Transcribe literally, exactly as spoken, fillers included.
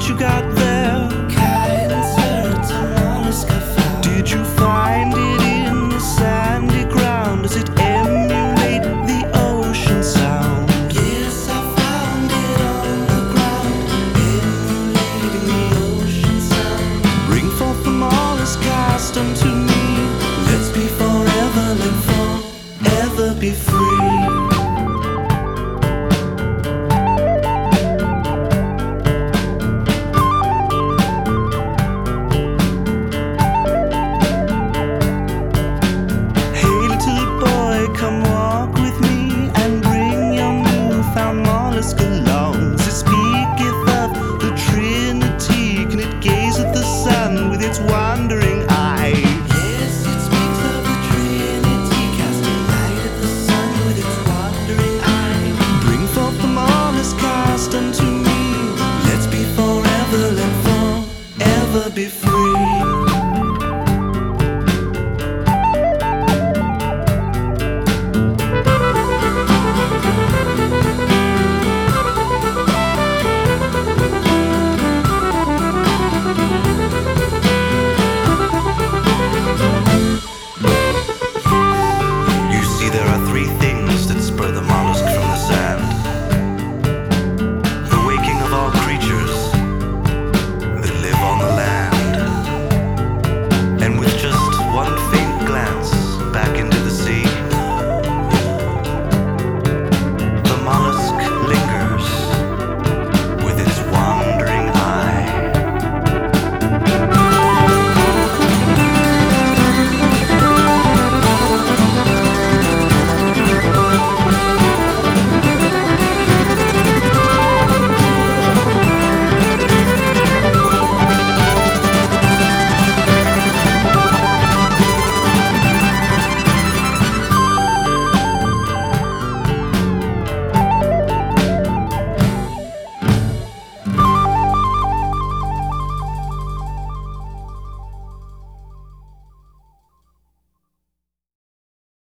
you got there? Did you find it in the sandy ground? Does it emulate the ocean sound? Yes, I found it on the ground, emulating the ocean sound. Bring forth the mollusk, cast unto me. Let's be forever, let forever be free. Come walk with me and bring your newfound mollusk along. It speaketh of the Trinity. Can it gaze at the sun with its wandering eye? Yes, it speaks of the Trinity, casting light at the sun with its wandering eye. Bring forth the mollusk, cast unto me. Let's be forever, let forever be free.